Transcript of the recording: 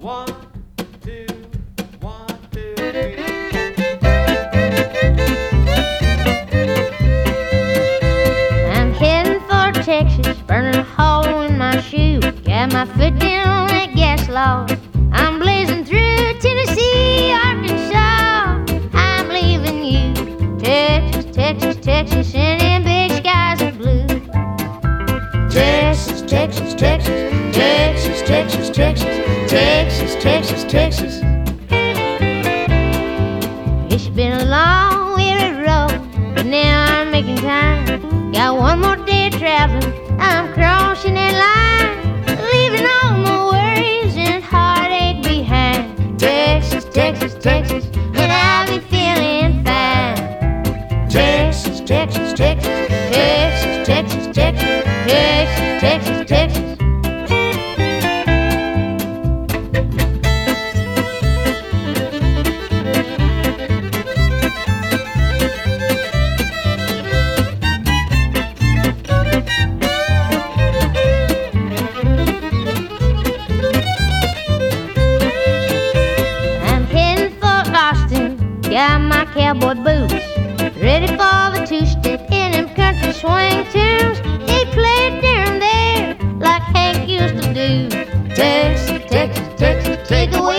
One, two, 1, 2, 3. I'm heading for Texas, burning a hole in my shoe. Got my foot down on that gas log. I'm blazing through Tennessee, Arkansas. I'm leaving you, Texas, Texas, Texas, and them big skies are blue. Texas, Texas, Texas, Texas, Texas, Texas, Texas, Texas, Texas. It's been a long, weary road, but now I'm making time. Got one more day of traveling, I'm crossing that line, leaving all my worries and heartache behind. Texas, Texas, Texas, and I'll be feeling fine. Texas, Texas, Texas, Texas, Texas, Texas, Texas, Texas, Texas. Got my cowboy boots, ready for the two-step in them country swing tunes. They play it down there like Hank used to do. Texas, Texas, Texas, take away